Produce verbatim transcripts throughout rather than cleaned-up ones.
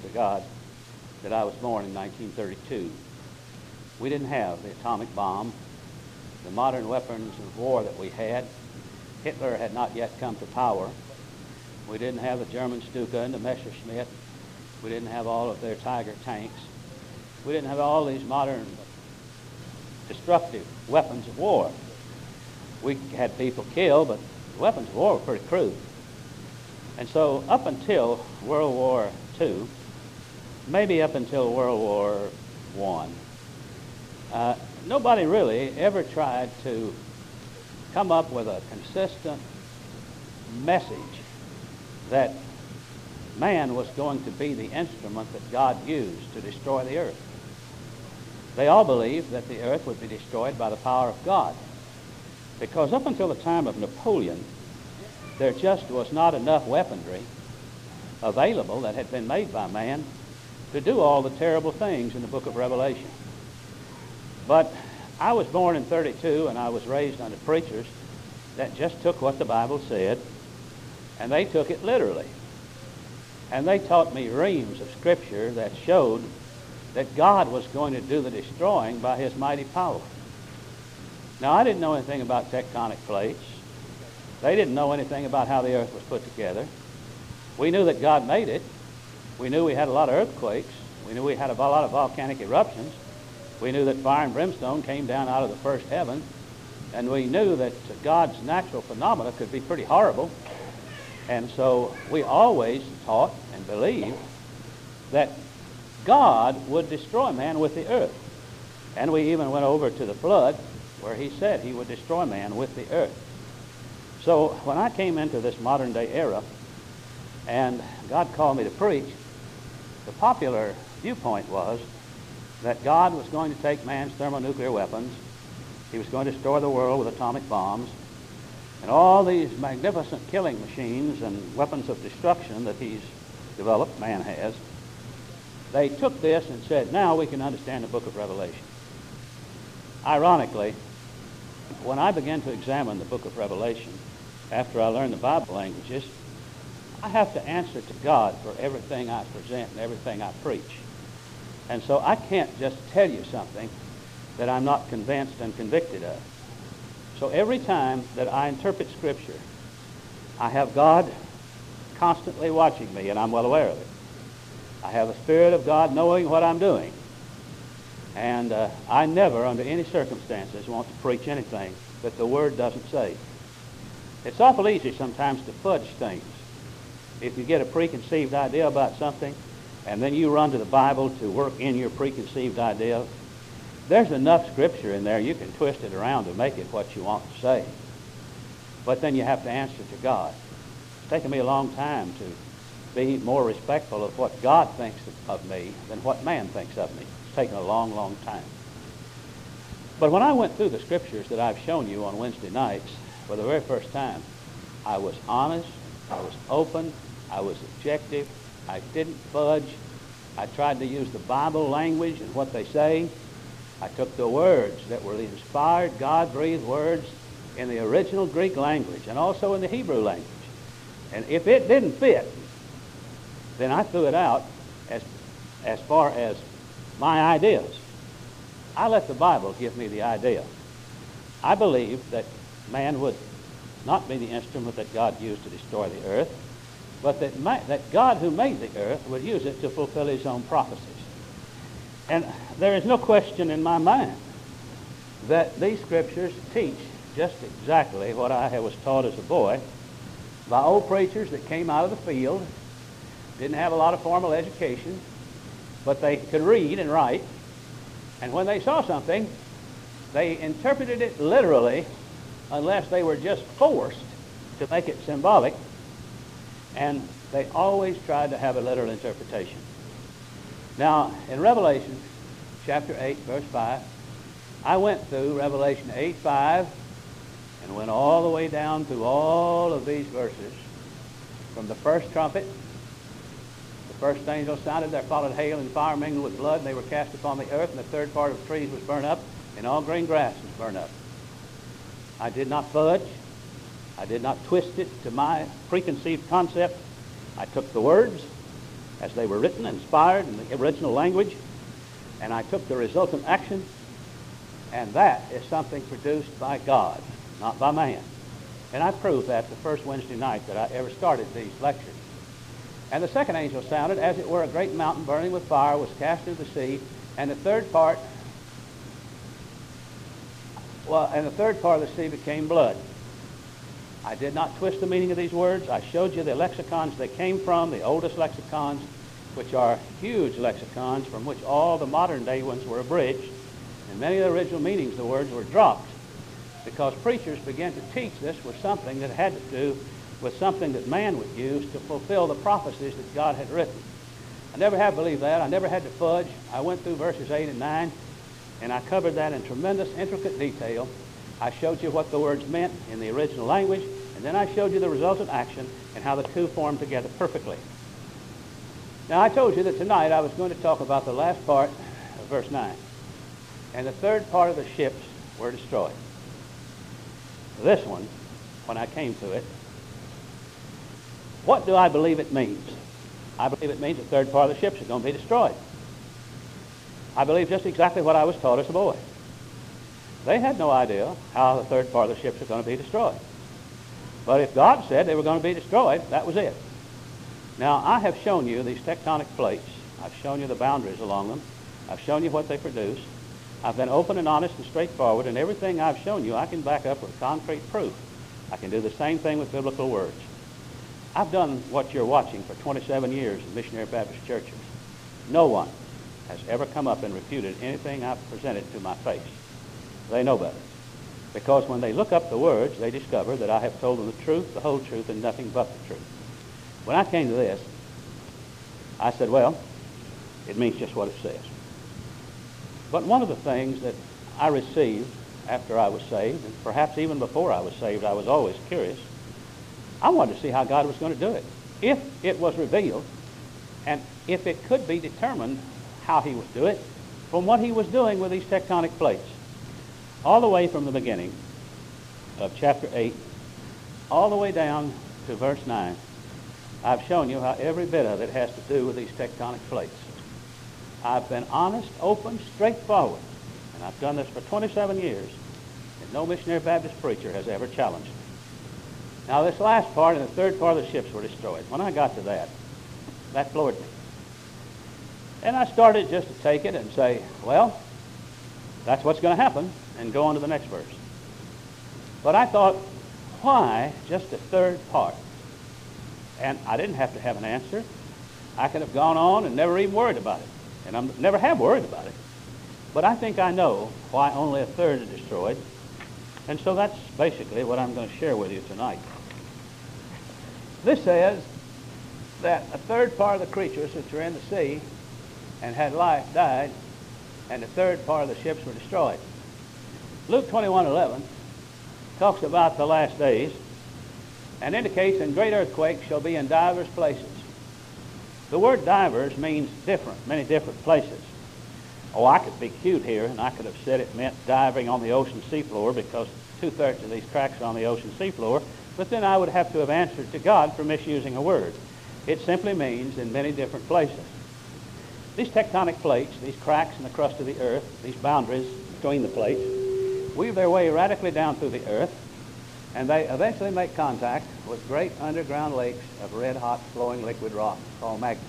to God that I was born in nineteen thirty-two. We didn't have the atomic bomb, the modern weapons of war that we had. Hitler had not yet come to power. We didn't have the German Stuka and the Messerschmitt. We didn't have all of their Tiger tanks. We didn't have all these modern destructive weapons of war. We had people killed, but the weapons of war were pretty crude. And so up until World War Two, maybe up until World War One, uh, nobody really ever tried to come up with a consistent message that man was going to be the instrument that God used to destroy the earth. They all believed that the earth would be destroyed by the power of God, because up until the time of Napoleon, there just was not enough weaponry available that had been made by man to do all the terrible things in the book of Revelation. But I was born in thirty-two, and I was raised under preachers that just took what the Bible said, and they took it literally. And they taught me reams of Scripture that showed that God was going to do the destroying by His mighty power. Now, I didn't know anything about tectonic plates. They didn't know anything about how the earth was put together. We knew that God made it. We knew we had a lot of earthquakes. We knew we had a lot of volcanic eruptions. We knew that fire and brimstone came down out of the first heaven. And we knew that God's natural phenomena could be pretty horrible. And so we always taught and believed that God would destroy man with the earth. And we even went over to the flood, where He said He would destroy man with the earth. So when I came into this modern day era and God called me to preach, the popular viewpoint was that God was going to take man's thermonuclear weapons. He was going to destroy the world with atomic bombs. And all these magnificent killing machines and weapons of destruction that He's developed, man has, they took this and said, now we can understand the book of Revelation. Ironically, when I began to examine the book of Revelation, after I learned the Bible languages, I have to answer to God for everything I present and everything I preach. And so I can't just tell you something that I'm not convinced and convicted of. So every time that I interpret Scripture, I have God constantly watching me, and I'm well aware of it. I have the Spirit of God knowing what I'm doing. And uh, I never, under any circumstances, want to preach anything that the Word doesn't say. It's awful easy sometimes to fudge things. If you get a preconceived idea about something, and then you run to the Bible to work in your preconceived idea, there's enough Scripture in there you can twist it around to make it what you want to say. But then you have to answer to God. It's taken me a long time to be more respectful of what God thinks of me than what man thinks of me. It's taken a long, long time. But when I went through the Scriptures that I've shown you on Wednesday nights for the very first time, I was honest, I was open, I was objective, I didn't fudge. I tried to use the Bible language and what they say. I took the words that were the inspired, God-breathed words in the original Greek language and also in the Hebrew language. And if it didn't fit, then I threw it out as, as far as my ideas. I let the Bible give me the idea. I believe that man would not be the instrument that God used to destroy the earth, but that, ma- that God who made the earth would use it to fulfill His own prophecies. And there is no question in my mind that these Scriptures teach just exactly what I was taught as a boy by old preachers that came out of the field, didn't have a lot of formal education, but they could read and write. And when they saw something, they interpreted it literally, unless they were just forced to make it symbolic. And they always tried to have a literal interpretation. Now, in Revelation chapter eight, verse five, I went through Revelation eight five and went all the way down through all of these verses. From the first trumpet, the first angel sounded, there followed hail and fire mingled with blood, and they were cast upon the earth, and the third part of the trees was burned up, and all green grass was burned up. I did not fudge. I did not twist it to my preconceived concept. I took the words, as they were written, inspired in the original language, and I took the resultant action, and that is something produced by God, not by man. And I proved that the first Wednesday night that I ever started these lectures. And the second angel sounded, as it were a great mountain burning with fire was cast into the sea, and the third part, well, and the third part of the sea became blood. I did not twist the meaning of these words. I showed you the lexicons they came from, the oldest lexicons, which are huge lexicons from which all the modern day ones were abridged. And many of the original meanings of the words were dropped because preachers began to teach this was something that had to do with something that man would use to fulfill the prophecies that God had written. I never have believed that. I never had to fudge. I went through verses eight and nine, and I covered that in tremendous, intricate detail. I showed you what the words meant in the original language, and then I showed you the resultant action and how the two formed together perfectly. Now, I told you that tonight I was going to talk about the last part of verse nine. And the third part of the ships were destroyed. This one, when I came to it, what do I believe it means? I believe it means the third part of the ships are going to be destroyed. I believe just exactly what I was taught as a boy. They had no idea how the third part of the ships are going to be destroyed. But if God said they were going to be destroyed, that was it. Now, I have shown you these tectonic plates. I've shown you the boundaries along them. I've shown you what they produce. I've been open and honest and straightforward, and everything I've shown you I can back up with concrete proof. I can do the same thing with biblical words. I've done what you're watching for twenty-seven years in missionary Baptist churches. No one has ever come up and refuted anything I've presented to my face. They know better. Because when they look up the words, they discover that I have told them the truth, the whole truth, and nothing but the truth. When I came to this, I said, well, it means just what it says. But one of the things that I received after I was saved, and perhaps even before I was saved, I was always curious. I wanted to see how God was going to do it. If it was revealed, and if it could be determined how he would do it, from what he was doing with these tectonic plates. All the way from the beginning of chapter eight, all the way down to verse nine, I've shown you how every bit of it has to do with these tectonic plates. I've been honest, open, straightforward, and I've done this for twenty-seven years, and no missionary Baptist preacher has ever challenged me. Now, this last part and the third part of the ships were destroyed. When I got to that, that floored me. And I started just to take it and say, well, that's what's going to happen, and go on to the next verse. But I thought, why just the third part? And I didn't have to have an answer. I could have gone on and never even worried about it. And I never have worried about it. But I think I know why only a third is destroyed. And so that's basically what I'm going to share with you tonight. This says that a third part of the creatures which were in the sea and had life died, and the third part of the ships were destroyed. Luke twenty-one eleven talks about the last days and indicates, and great earthquakes shall be in divers places. The word divers means different, many different places. Oh, I could be cute here, and I could have said it meant diving on the ocean seafloor because two-thirds of these cracks are on the ocean seafloor, but then I would have to have answered to God for misusing a word. It simply means in many different places. These tectonic plates, these cracks in the crust of the earth, these boundaries between the plates, weave their way radically down through the earth, and they eventually make contact with great underground lakes of red-hot flowing liquid rock called magma.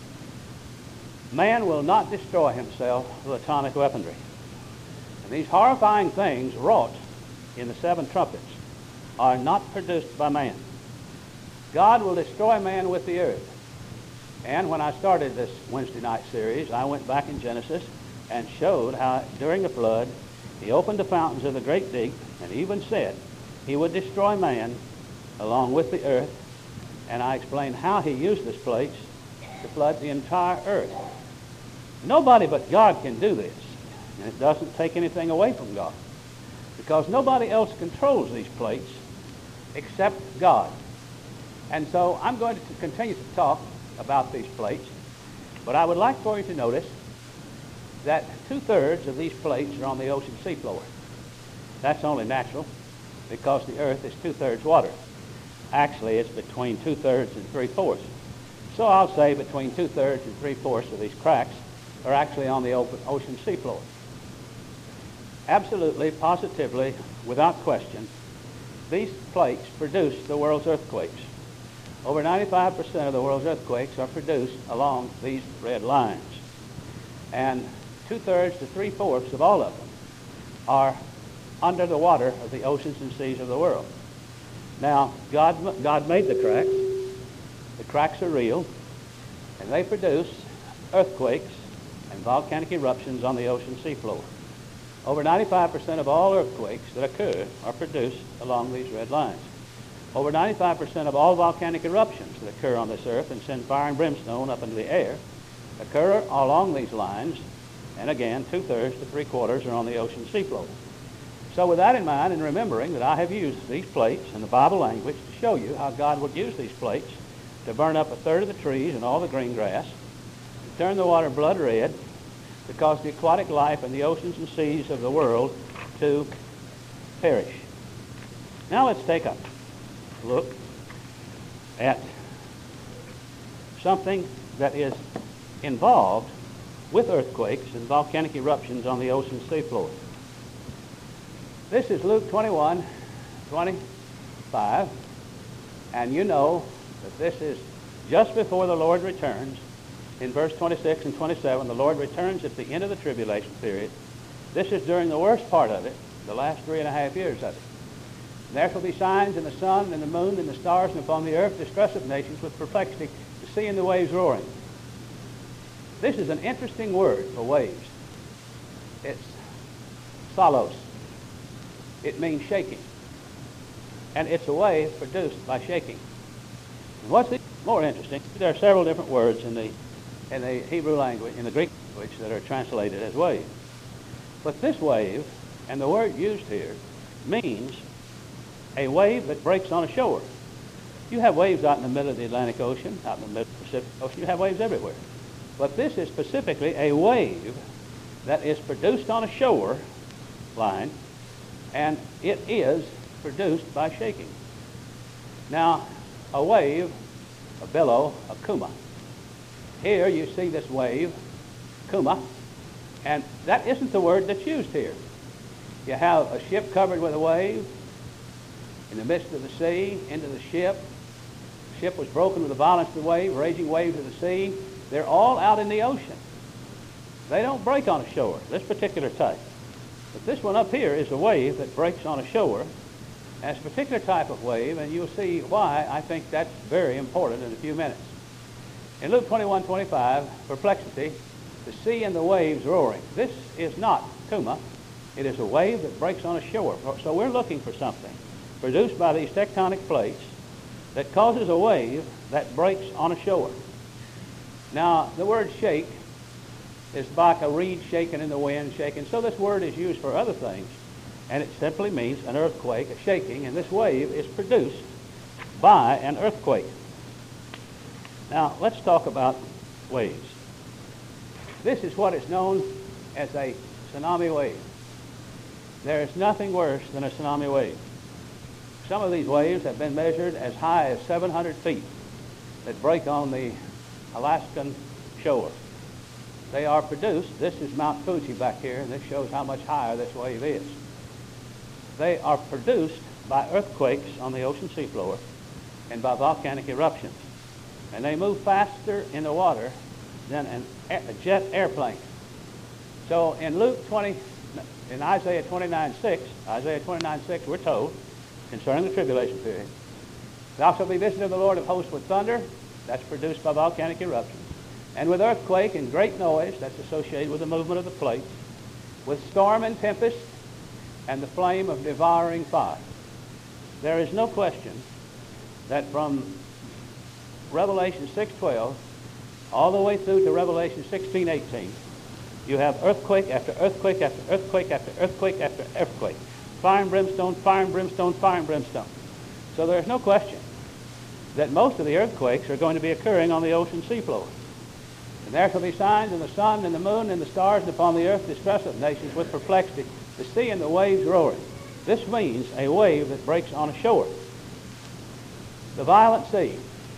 Man will not destroy himself with atomic weaponry. And these horrifying things wrought in the seven trumpets are not produced by man. God will destroy man with the earth. And when I started this Wednesday night series, I went back in Genesis and showed how during the flood, he opened the fountains of the great deep and even said he would destroy man along with the earth. And I explained how he used this plates to flood the entire earth. Nobody but God can do this. And it doesn't take anything away from God, because nobody else controls these plates except God. And so I'm going to continue to talk about these plates, but I would like for you to notice that two-thirds of these plates are on the ocean seafloor. That's only natural, because the earth is two-thirds water. Actually, it's between two-thirds and three-fourths. so I'll say between two-thirds and three-fourths of these cracks are actually on the open ocean seafloor. Absolutely, positively, without question, these plates produce the world's earthquakes. Over ninety-five percent of the world's earthquakes are produced along these red lines. And two-thirds to three-fourths of all of them are under the water of the oceans and seas of the world. Now, God, God made the cracks. The cracks are real, and they produce earthquakes and volcanic eruptions on the ocean seafloor. Over ninety-five percent of all earthquakes that occur are produced along these red lines. Over ninety-five percent of all volcanic eruptions that occur on this earth and send fire and brimstone up into the air occur along these lines, and again, two-thirds to three-quarters are on the ocean seafloor. So with that in mind, and remembering that I have used these plates in the Bible language to show you how God would use these plates to burn up a third of the trees and all the green grass, to turn the water blood red, to cause the aquatic life in the oceans and seas of the world to perish. Now let's take a look at something that is involved with earthquakes and volcanic eruptions on the ocean seafloor. This is Luke twenty-one, twenty-five, and you know that this is just before the Lord returns. In verse twenty-six and twenty-seven, the Lord returns at the end of the tribulation period. This is during the worst part of it, the last three and a half years of it. And there shall be signs in the sun and the moon and the stars, and upon the earth distress of nations with perplexity, the sea and the waves roaring. This is an interesting word for waves. It's salos. It means shaking. And it's a wave produced by shaking. And what's more interesting, there are several different words in the, in the Hebrew language, in the Greek language, that are translated as wave. But this wave, and the word used here, means a wave that breaks on a shore. You have waves out in the middle of the Atlantic Ocean, out in the middle of the Pacific Ocean. You have waves everywhere. But this is specifically a wave that is produced on a shore line, and it is produced by shaking. Now, a wave, a billow, a kuma. Here you see this wave, kuma, and that isn't the word that's used here. You have a ship covered with a wave in the midst of the sea, into the ship. The ship was broken with the violence of the wave, raging waves of the sea. They're all out in the ocean. They don't break on a shore, this particular type. But this one up here is a wave that breaks on a shore. And it's a particular type of wave, and you'll see why I think that's very important in a few minutes. In Luke twenty-one, twenty-five, perplexity, the sea and the waves roaring. This is not kuma. It is a wave that breaks on a shore. So we're looking for something produced by these tectonic plates that causes a wave that breaks on a shore. Now, the word shake is like a reed shaken in the wind, shaken. So this word is used for other things, and it simply means an earthquake, a shaking, and this wave is produced by an earthquake. Now, let's talk about waves. This is what is known as a tsunami wave. There is nothing worse than a tsunami wave. Some of these waves have been measured as high as seven hundred feet that break on the Alaskan shore. They are produced, this is Mount Fuji back here, and this shows how much higher this wave is. They are produced by earthquakes on the ocean seafloor and by volcanic eruptions. And they move faster in the water than an, a jet airplane. So in Luke twenty, in Isaiah twenty-nine six, Isaiah twenty-nine six, we're told, concerning the tribulation period, thou shalt be visited of the Lord of hosts with thunder, that's produced by volcanic eruptions, and with earthquake and great noise, that's associated with the movement of the plates, with storm and tempest, and the flame of devouring fire. There is no question that from Revelation six twelve all the way through to Revelation sixteen eighteen, you have earthquake after earthquake after earthquake after earthquake after earthquake. Fire and brimstone, fire and brimstone, fire and brimstone. So there is no question that most of the earthquakes are going to be occurring on the ocean seafloor. And there shall be signs in the sun and the moon and the stars, and upon the earth distress of nations with perplexity, the sea and the waves roaring. This means a wave that breaks on a shore. The violent sea.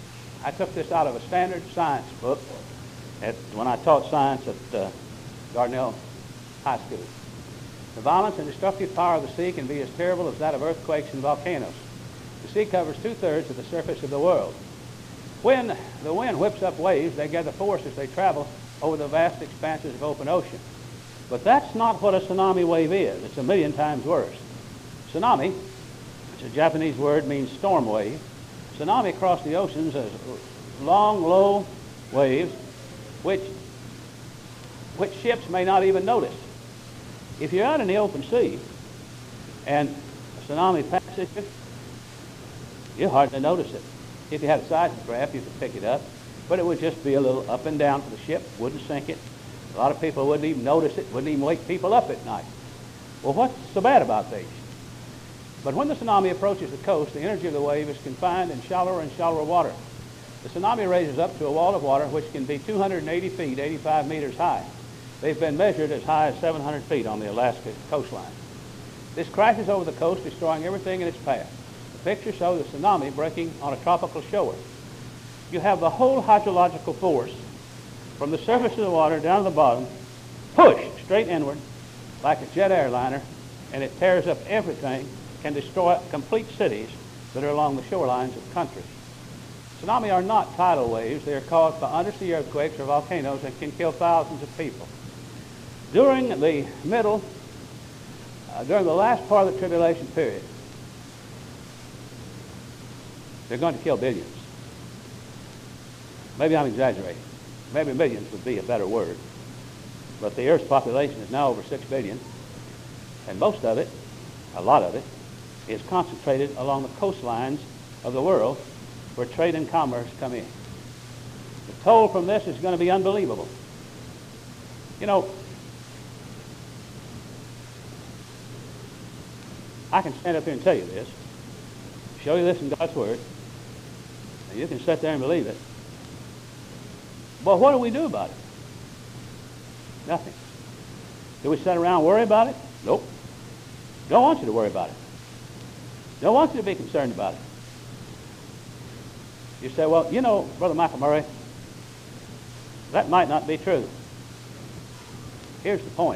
I took this out of a standard science book at, when I taught science at uh, Dardanelle High School. The violence and destructive power of the sea can be as terrible as that of earthquakes and volcanoes. The sea covers two-thirds of the surface of the world. When the wind whips up waves, they gather force as they travel over the vast expanses of open ocean. But that's not what a tsunami wave is. It's a million times worse. Tsunami, which is a Japanese word, means storm wave. Tsunami across the oceans is long, low waves which, which ships may not even notice. If you're out in the open sea and a tsunami passes you, you hardly notice it. If you had a seismograph, you could pick it up, but it would just be a little up and down for the ship, wouldn't sink it. A lot of people wouldn't even notice it, wouldn't even wake people up at night. Well, what's so bad about these? But when the tsunami approaches the coast, the energy of the wave is confined in shallower and shallower water. The tsunami raises up to a wall of water which can be two hundred eighty feet, eighty-five meters high. They've been measured as high as seven hundred feet on the Alaska coastline. This crashes over the coast, destroying everything in its path. The picture shows a tsunami breaking on a tropical shore. You have the whole hydrological force from the surface of the water down to the bottom, pushed straight inward like a jet airliner, and it tears up everything, can destroy complete cities that are along the shorelines of countries. Tsunami are not tidal waves. They are caused by undersea earthquakes or volcanoes and can kill thousands of people. During the middle, uh, during the last part of the tribulation period, they're going to kill billions. Maybe I'm exaggerating. Maybe millions would be a better word. But the Earth's population is now over six billion, and most of it, a lot of it, is concentrated along the coastlines of the world where trade and commerce come in. The toll from this is going to be unbelievable. You know, I can stand up here and tell you this, show you this in God's Word, and you can sit there and believe it. But what do we do about it? Nothing. Do we sit around and worry about it? Nope. Don't want you to worry about it. Don't want you to be concerned about it. You say, well, you know, Brother Michael Murray, that might not be true. Here's the point.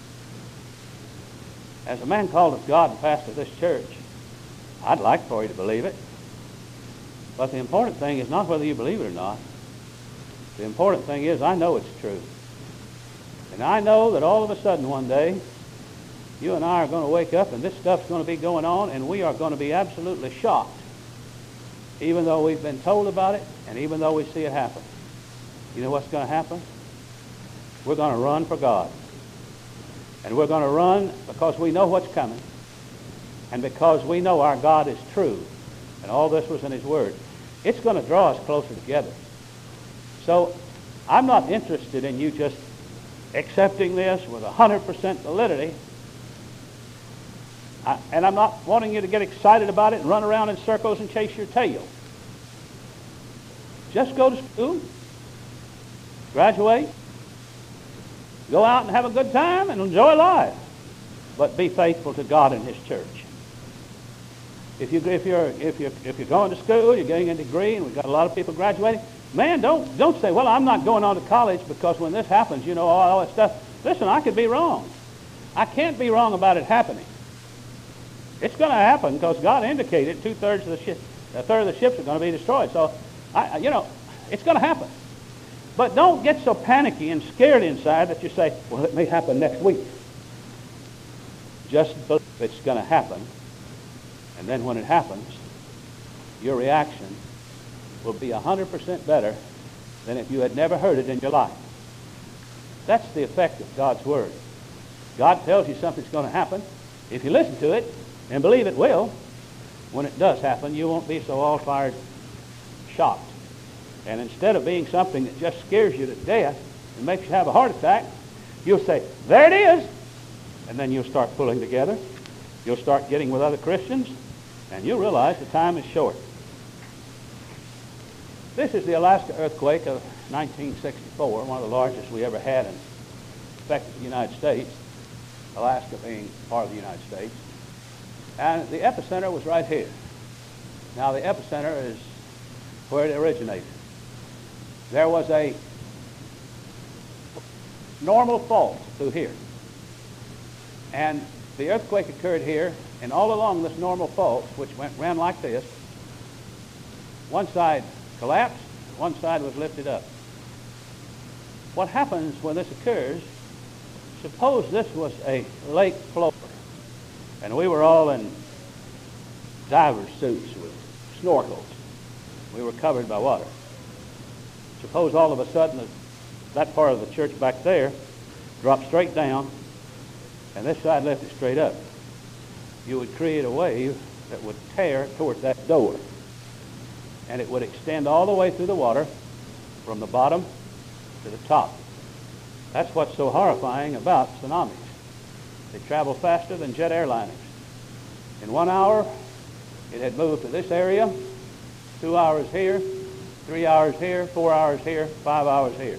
As a man called of God and pastor of this church, I'd like for you to believe it. But the important thing is not whether you believe it or not. The important thing is I know it's true. And I know that all of a sudden one day, you and I are going to wake up and this stuff's going to be going on and we are going to be absolutely shocked, even though we've been told about it and even though we see it happen. You know what's going to happen? We're going to run for God. And we're going to run because we know what's coming and because we know our God is true and all this was in His Word. It's going to draw us closer together. So I'm not interested in you just accepting this with one hundred percent validity. I, and I'm not wanting you to get excited about it and run around in circles and chase your tail. Just go to school, graduate, go out and have a good time and enjoy life. But be faithful to God and His church. If, you, if, you're, if, you're, if you're going to school, you're getting a degree, and we've got a lot of people graduating, man, don't, don't say, well, I'm not going on to college because when this happens, you know, all, all that stuff. Listen, I could be wrong. I can't be wrong about it happening. It's going to happen because God indicated two-thirds of the ship, a third of the ships are going to be destroyed. So, I, you know, it's going to happen. But don't get so panicky and scared inside that you say, well, it may happen next week. Just believe it's going to happen. And then when it happens, your reaction will be one hundred percent better than if you had never heard it in your life. That's the effect of God's Word. God tells you something's going to happen. If you listen to it and believe it will, when it does happen, you won't be so all-fired shocked. And instead of being something that just scares you to death and makes you have a heart attack, you'll say, there it is. And then you'll start pulling together. You'll start getting with other Christians, and you'll realize the time is short. This is the Alaska earthquake of nineteen sixty-four, one of the largest we ever had in affected the United States, Alaska being part of the United States. And the epicenter was right here. Now the epicenter is where it originated. There was a normal fault through here. And the earthquake occurred here, and all along this normal fault, which went ran like this, one side collapsed, one side was lifted up. What happens when this occurs, suppose this was a lake floor, and we were all in divers suits with snorkels. We were covered by water. Suppose all of a sudden that part of the church back there dropped straight down, and this side lifted straight up. You would create a wave that would tear toward that door, and it would extend all the way through the water from the bottom to the top. That's what's so horrifying about tsunamis. They travel faster than jet airliners. In one hour, it had moved to this area, two hours here, three hours here, four hours here, five hours here.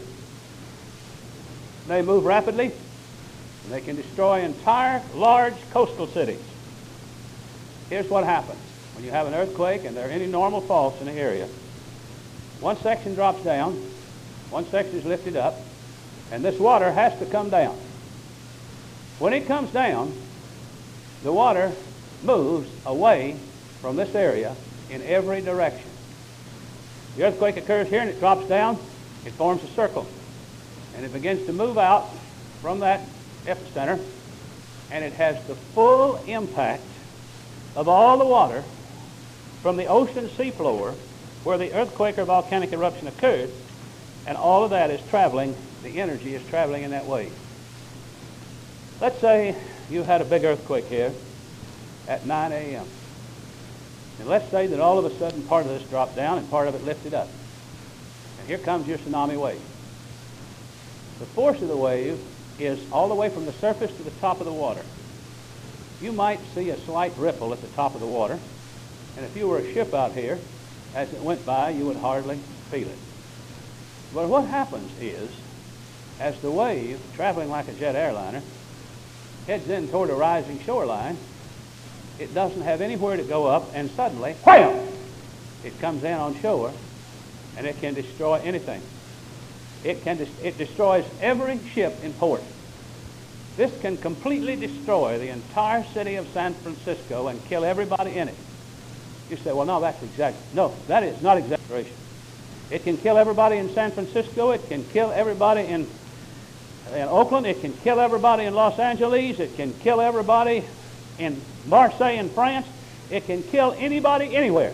They move rapidly, and they can destroy entire large coastal cities. Here's what happens. When you have an earthquake and there are any normal faults in the area, one section drops down, one section is lifted up, and this water has to come down. When it comes down, the water moves away from this area in every direction. The earthquake occurs here and it drops down, it forms a circle, and it begins to move out from that epicenter, and it has the full impact of all the water from the ocean seafloor where the earthquake or volcanic eruption occurred, and all of that is traveling, the energy is traveling in that wave. Let's say you had a big earthquake here at nine a m And let's say that all of a sudden part of this dropped down and part of it lifted up. And here comes your tsunami wave. The force of the wave is all the way from the surface to the top of the water. You might see a slight ripple at the top of the water, and if you were a ship out here, as it went by, you would hardly feel it. But what happens is, as the wave, traveling like a jet airliner, heads in toward a rising shoreline, it doesn't have anywhere to go up, and suddenly, wham! It comes in on shore, and it can destroy anything. It can des- it destroys every ship in port. This can completely destroy the entire city of San Francisco and kill everybody in it. You say, well, no, that's exact. No, that is not exaggeration. It can kill everybody in San Francisco. It can kill everybody in, in Oakland. It can kill everybody in Los Angeles. It can kill everybody in Marseille in France. It can kill anybody anywhere.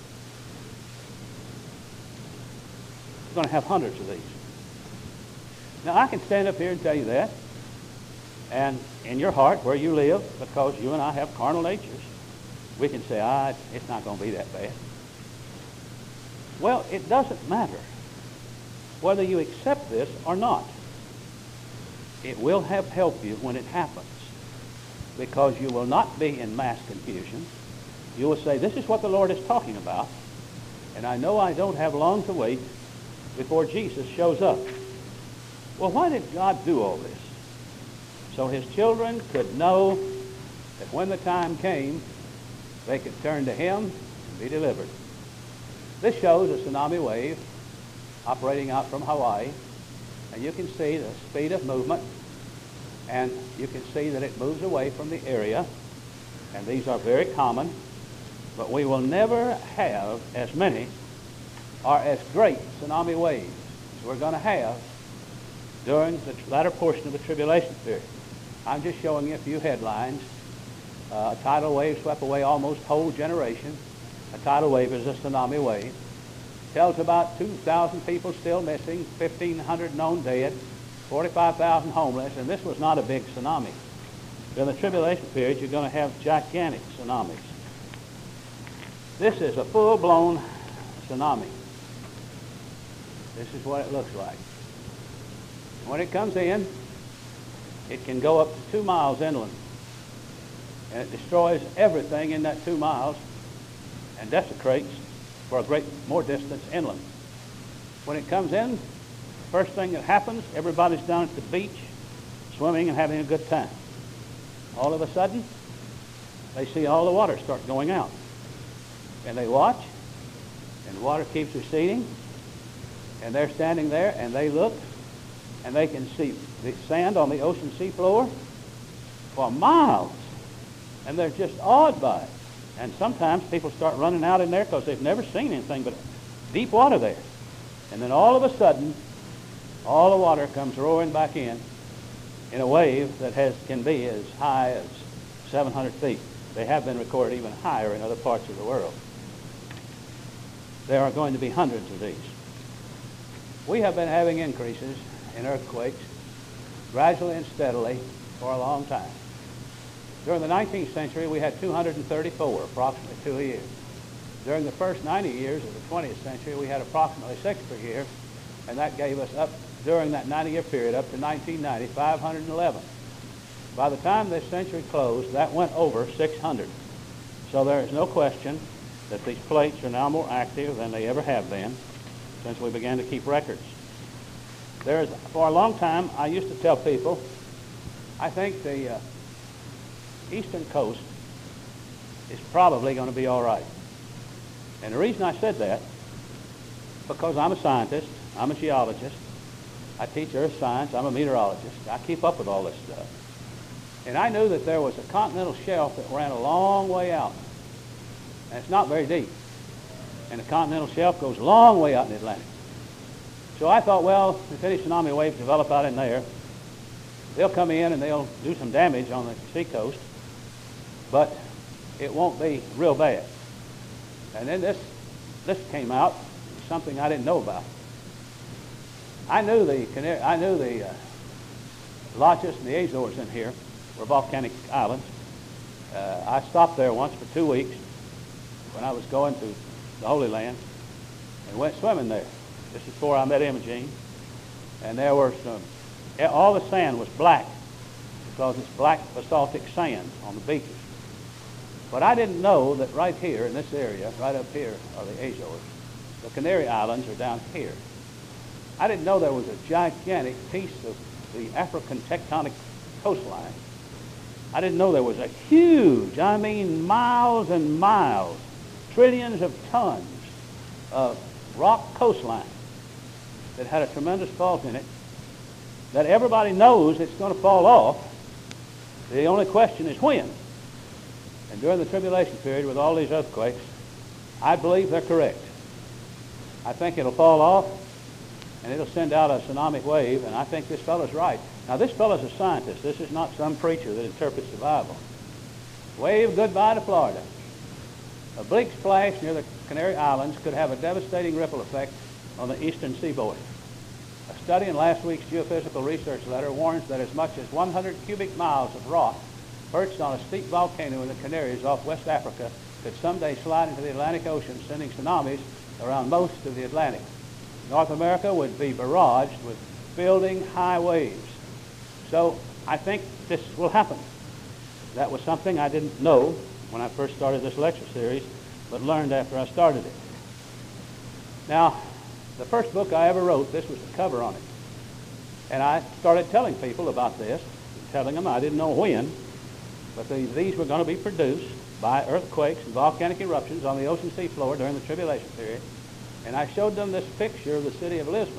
We're going to have hundreds of these. Now, I can stand up here and tell you that, and in your heart, where you live, because you and I have carnal natures, we can say, ah, it's not going to be that bad. Well, it doesn't matter whether you accept this or not. It will have helped you when it happens, because you will not be in mass confusion. You will say, this is what the Lord is talking about, and I know I don't have long to wait before Jesus shows up. Well, why did God do all this? So his children could know that when the time came, they could turn to him and be delivered. This shows a tsunami wave operating out from Hawaii, and you can see the speed of movement, and you can see that it moves away from the area, and these are very common, but we will never have as many or as great tsunami waves as we're going to have during the latter portion of the tribulation period. I'm just showing you a few headlines. Uh, a tidal wave swept away almost whole generation. A tidal wave is a tsunami wave. Tells about two thousand people still missing, fifteen hundred known dead, forty-five thousand homeless, and this was not a big tsunami. During the tribulation period, you're going to have gigantic tsunamis. This is a full-blown tsunami. This is what it looks like. When it comes in, it can go up to two miles inland, and it destroys everything in that two miles and desecrates for a great more distance inland. When it comes in, first thing that happens, everybody's down at the beach swimming and having a good time. All of a sudden, they see all the water start going out, and they watch, and the water keeps receding, and they're standing there, and they look, and they can see the sand on the ocean seafloor for miles, and they're just awed by it. And sometimes people start running out in there because they've never seen anything but deep water there. And then all of a sudden, all the water comes roaring back in in a wave that has can be as high as seven hundred feet. They have been recorded even higher in other parts of the world. There are going to be hundreds of these. We have been having increases in earthquakes gradually and steadily for a long time. During the nineteenth century, we had two hundred thirty-four, approximately two a year. During the first ninety years of the twentieth century, we had approximately six per year, and that gave us up, during that ninety-year period, up to nineteen ninety, five hundred eleven. By the time this century closed, that went over six hundred. So there is no question that these plates are now more active than they ever have been since we began to keep records. There is, for a long time, I used to tell people, I think the uh, eastern coast is probably going to be all right. And the reason I said that, because I'm a scientist, I'm a geologist, I teach earth science, I'm a meteorologist, I keep up with all this stuff. And I knew that there was a continental shelf that ran a long way out, and it's not very deep. And the continental shelf goes a long way out in the Atlantic. So I thought, well, if any tsunami waves develop out in there, they'll come in and they'll do some damage on the seacoast, but it won't be real bad. And then this, this came out, something I didn't know about. I knew the Canary, I knew the uh, Lochus and the Azores in here were volcanic islands. Uh, I stopped there once for two weeks when I was going to the Holy Land and went swimming there. This is before I met Imogene. And there were some, all the sand was black because it's black basaltic sand on the beaches. But I didn't know that right here in this area, right up here are the Azores. The Canary Islands are down here. I didn't know there was a gigantic piece of the African tectonic coastline. I didn't know there was a huge, I mean miles and miles, trillions of tons of rock coastline that had a tremendous fault in it, that everybody knows it's going to fall off. The only question is when. And during the tribulation period with all these earthquakes, I believe they're correct. I think it'll fall off, and it'll send out a tsunami wave, and I think this fellow's right. Now, this fellow's a scientist. This is not some preacher that interprets the Bible. Wave goodbye to Florida. A bleak splash near the Canary Islands could have a devastating ripple effect on the eastern seaboard. A study in last week's geophysical research letter warns that as much as one hundred cubic miles of rock perched on a steep volcano in the Canaries off West Africa could someday slide into the Atlantic Ocean, sending tsunamis around most of the Atlantic. North America would be barraged with building high waves. So I think this will happen. That was something I didn't know when I first started this lecture series, but learned after I started it. Now, the first book I ever wrote, this was the cover on it. And I started telling people about this, telling them I didn't know when, but the, these were going to be produced by earthquakes and volcanic eruptions on the ocean seafloor during the tribulation period. And I showed them this picture of the city of Lisbon.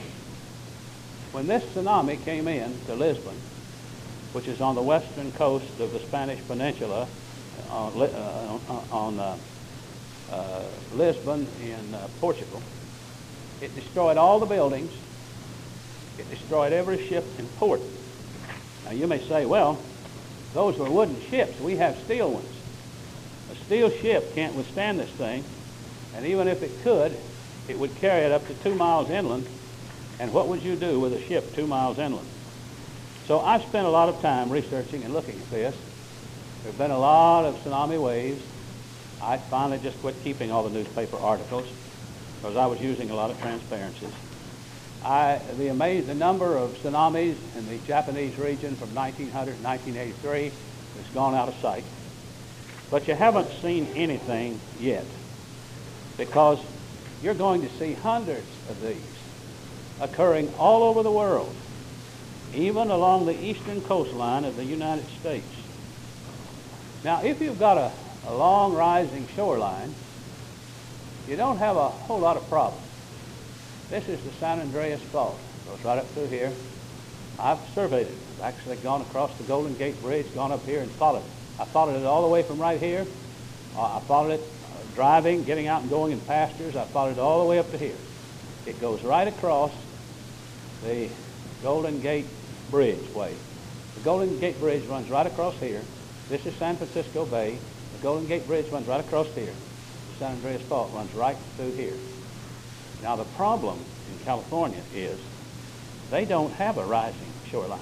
When this tsunami came in to Lisbon, which is on the western coast of the Spanish Peninsula, on, uh, on uh, uh, Lisbon in uh, Portugal, it destroyed all the buildings. It destroyed every ship in port. Now you may say, well, those were wooden ships. We have steel ones. A steel ship can't withstand this thing, and even if it could, it would carry it up to two miles inland. And what would you do with a ship two miles inland? So I've spent a lot of time researching and looking at this. There have been a lot of tsunami waves. I finally just quit keeping all the newspaper articles because I was using a lot of transparencies. I, the, amaz- the number of tsunamis in the Japanese region from nineteen hundred to nineteen eighty-three has gone out of sight. But you haven't seen anything yet, because you're going to see hundreds of these occurring all over the world, even along the eastern coastline of the United States. Now, if you've got a, a long rising shoreline, you don't have a whole lot of problems. This is the San Andreas Fault. It goes right up through here. I've surveyed it. I've actually gone across the Golden Gate Bridge, gone up here and followed it. I followed it all the way from right here. Uh, I followed it uh, driving, getting out and going in pastures. I followed it all the way up to here. It goes right across the Golden Gate Bridge way. The Golden Gate Bridge runs right across here. This is San Francisco Bay. The Golden Gate Bridge runs right across here. The San Andreas Fault runs right through here. Now the problem in California is they don't have a rising shoreline.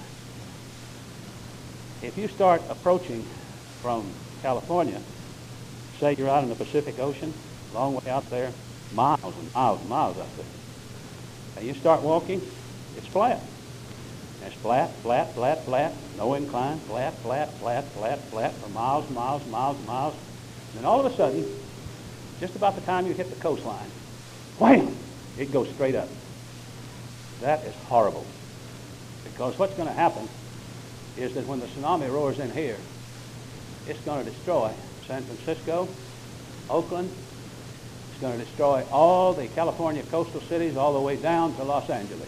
If you start approaching from California, say you're out in the Pacific Ocean, long way out there, miles and miles and miles out there, and you start walking, it's flat. It's flat, flat, flat, flat, no incline, flat, flat, flat, flat, flat, for miles and miles and miles and miles. And then all of a sudden, just about the time you hit the coastline, wham, it goes straight up. That is horrible. Because what's going to happen is that when the tsunami roars in here, it's going to destroy San Francisco, Oakland. It's going to destroy all the California coastal cities all the way down to Los Angeles.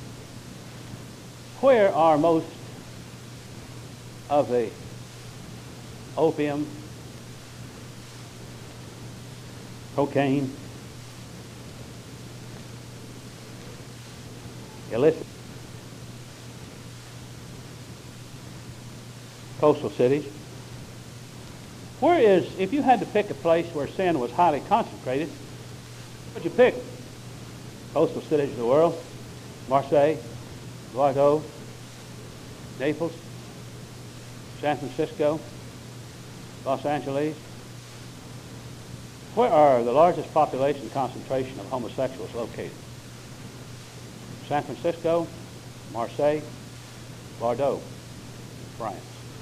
Where are most of the opium, cocaine, illicit coastal cities? Where is, if you had to pick a place where sin was highly concentrated, what would you pick? Coastal cities of the world, Marseille, Bordeaux, Naples, San Francisco, Los Angeles. Where are the largest population concentration of homosexuals located? San Francisco, Marseille, Bordeaux, France.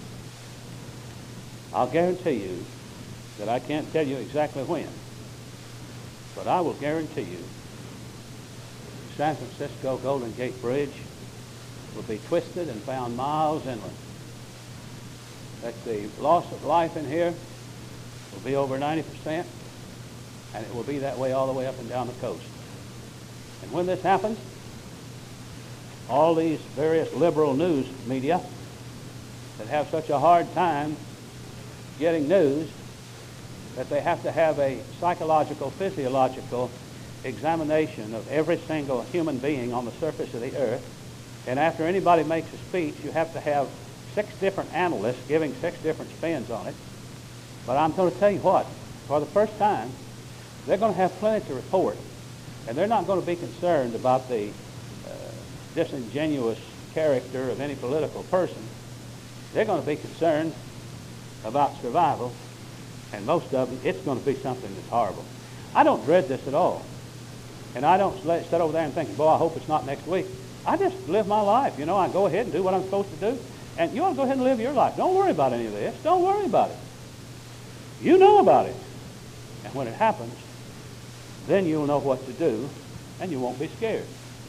I'll guarantee you that I can't tell you exactly when, but I will guarantee you the San Francisco Golden Gate Bridge will be twisted and found miles inland. That the loss of life in here will be over ninety percent, and it will be that way all the way up and down the coast. And when this happens, all these various liberal news media that have such a hard time getting news that they have to have a psychological, physiological examination of every single human being on the surface of the earth. And after anybody makes a speech, you have to have six different analysts giving six different spins on it. But I'm going to tell you what, for the first time, they're going to have plenty to report, and they're not going to be concerned about the uh, disingenuous character of any political person. They're going to be concerned about survival, and most of them, it's going to be something that's horrible. I don't dread this at all. And I don't let, sit over there and think, boy, I hope it's not next week. I just live my life. You know, I go ahead and do what I'm supposed to do. And you ought to go ahead and live your life. Don't worry about any of this. Don't worry about it. You know about it. And when it happens, then you'll know what to do, and you won't be scared.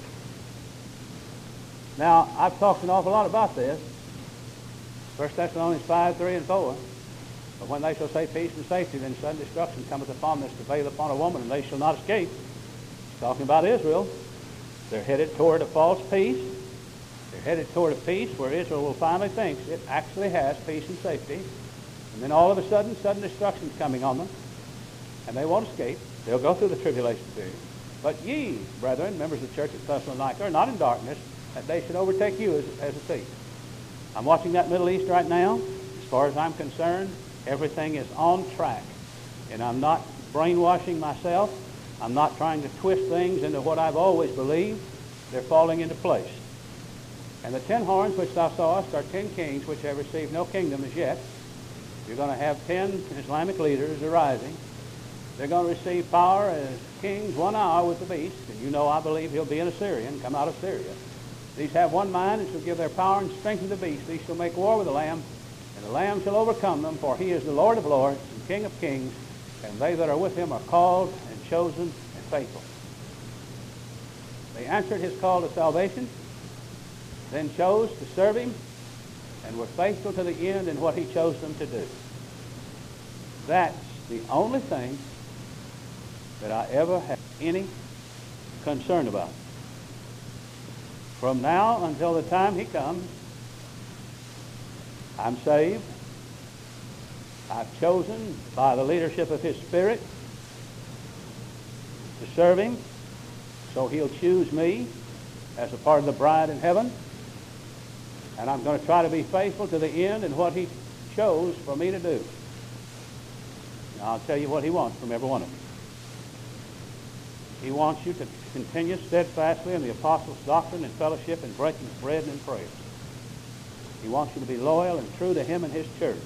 Now, I've talked an awful lot about this. First Thessalonians five, three, and four. But when they shall say peace and safety, then sudden destruction cometh upon this to prevail upon a woman, and they shall not escape. It's talking about Israel. They're headed toward a false peace. They're headed toward a peace where Israel will finally think it actually has peace and safety. And then all of a sudden, sudden destruction is coming on them, and they won't escape. They'll go through the tribulation period. But ye, brethren, members of the church at Thessalonica, are not in darkness, that they should overtake you as, as a thief. I'm watching that Middle East right now. As far as I'm concerned, everything is on track. And I'm not brainwashing myself. I'm not trying to twist things into what I've always believed. They're falling into place. And the ten horns which thou sawest are ten kings which have received no kingdom as yet. You're going to have ten Islamic leaders arising. They're going to receive power as kings one hour with the beast. And you know I believe he'll be an Assyrian, come out of Syria. These have one mind and shall give their power and strength to the beast. These shall make war with the Lamb, and the Lamb shall overcome them, for he is the Lord of lords and King of kings, and they that are with him are called and chosen and faithful. They answered his call to salvation, then chose to serve him, and were faithful to the end in what he chose them to do. That's the only thing that I ever have any concern about. From now until the time he comes, I'm saved. I've chosen by the leadership of his Spirit to serve him, so he'll choose me as a part of the bride in heaven, and I'm going to try to be faithful to the end in what he chose for me to do. And I'll tell you what he wants from every one of you. He wants you to continue steadfastly in the apostles' doctrine and fellowship and breaking of bread and in prayers. He wants you to be loyal and true to him and his church.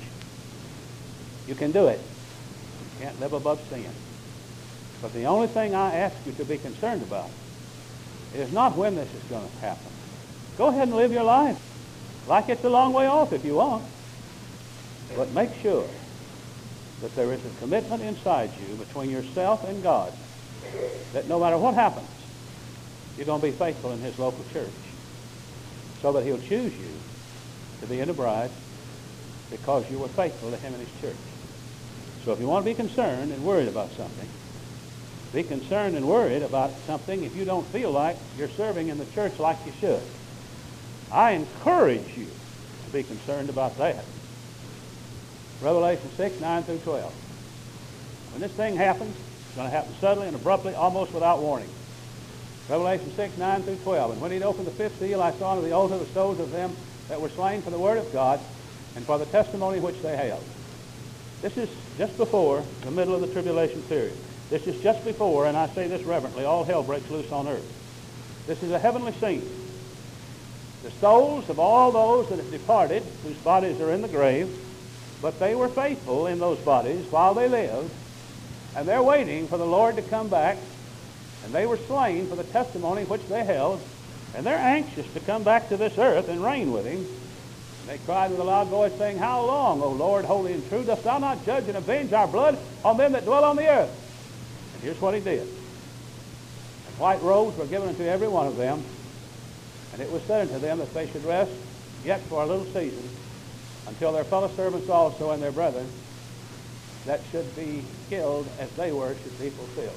You can do it. You can't live above sin. But the only thing I ask you to be concerned about is not when this is going to happen. Go ahead and live your life like it's a long way off if you want. But make sure that there is a commitment inside you between yourself and God, that no matter what happens, you're going to be faithful in his local church, so that he'll choose you to be in the bride because you were faithful to him and his church. So if you want to be concerned and worried about something, be concerned and worried about something if you don't feel like you're serving in the church like you should. I encourage you to be concerned about that. Revelation six, nine through twelve. When this thing happens, it's going to happen suddenly and abruptly, almost without warning. Revelation six, nine through twelve. And when he'd opened the fifth seal, I saw under the altar the souls of them that were slain for the word of God and for the testimony which they held. This is just before the middle of the tribulation period. This is just before, and I say this reverently, all hell breaks loose on earth. This is a heavenly scene. The souls of all those that have departed, whose bodies are in the grave, but they were faithful in those bodies while they lived, and they're waiting for the Lord to come back, and they were slain for the testimony which they held, and they're anxious to come back to this earth and reign with him. And they cried with a loud voice, saying, How long, O Lord, holy and true, dost thou not judge and avenge our blood on them that dwell on the earth? And here's what he did. And white robes were given unto every one of them, and it was said unto them that they should rest yet for a little season, until their fellow servants also and their brethren that should be killed as they were should be fulfilled.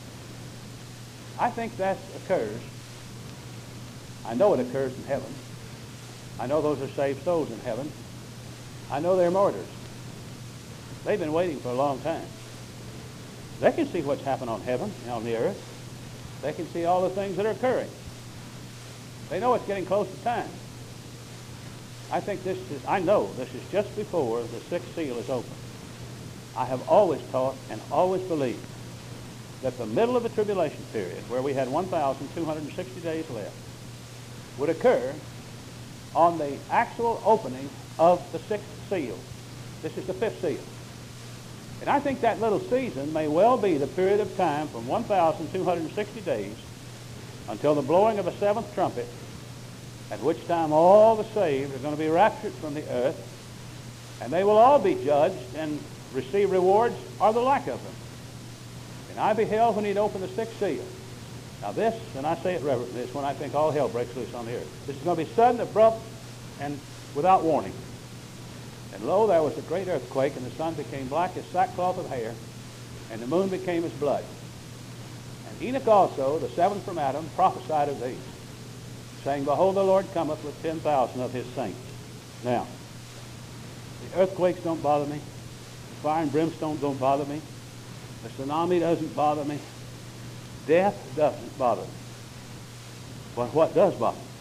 I think that occurs. I know it occurs in heaven. I know those are saved souls in heaven. I know they're martyrs. They've been waiting for a long time. They can see what's happened on heaven, on the earth. They can see all the things that are occurring. They know it's getting close to time. I think this is, I know this is just before the sixth seal is opened. I have always taught and always believed that the middle of the tribulation period, where we had one thousand two hundred sixty days left, would occur on the actual opening of the sixth seal. This is the fifth seal. And I think that little season may well be the period of time from one thousand two hundred sixty days until the blowing of the seventh trumpet, at which time all the saved are going to be raptured from the earth, and they will all be judged and receive rewards or the lack of them. And I beheld when he'd opened the sixth seal. Now this, and I say it reverently, is when I think all hell breaks loose on the earth. This is going to be sudden, abrupt, and without warning. And lo, there was a great earthquake, and the sun became black as sackcloth of hair, and the moon became as blood. And Enoch also, the seventh from Adam, prophesied of these, saying, Behold, the Lord cometh with ten thousand of his saints. Now, the earthquakes don't bother me. The fire and brimstone don't bother me. The tsunami doesn't bother me. Death doesn't bother me. But what does bother me?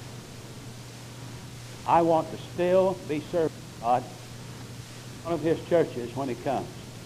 I want to still be serving God in one of his churches when he comes.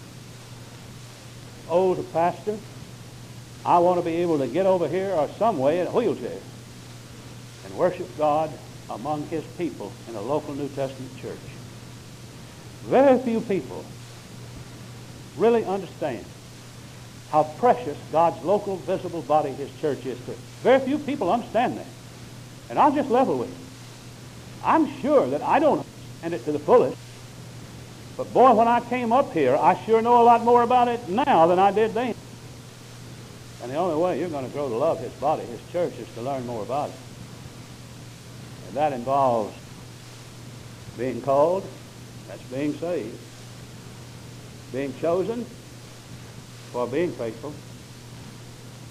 Old pastor, I want to be able to get over here or some way in a wheelchair and worship God among his people in a local New Testament church. Very few people really understand how precious God's local visible body, his church, is to it. Very few people understand that. And I'll just level with you. I'm sure that I don't understand it to the fullest. But boy, when I came up here, I sure know a lot more about it now than I did then. And the only way you're going to grow to love his body, his church, is to learn more about it. And that involves being called, that's being saved, being chosen for being faithful,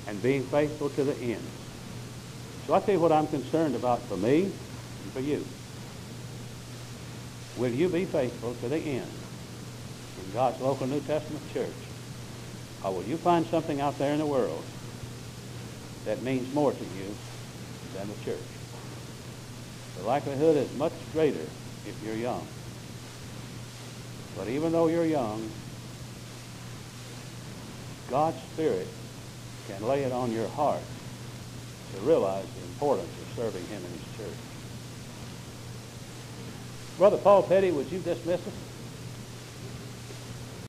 and being faithful to the end. So I tell you what I'm concerned about for me and for you. Will you be faithful to the end in God's local New Testament church? Or will you find something out there in the world that means more to you than the church? The likelihood is much greater if you're young. But even though you're young, God's Spirit can lay it on your heart to realize the importance of serving Him in His church. Brother Paul Petty, would you dismiss us?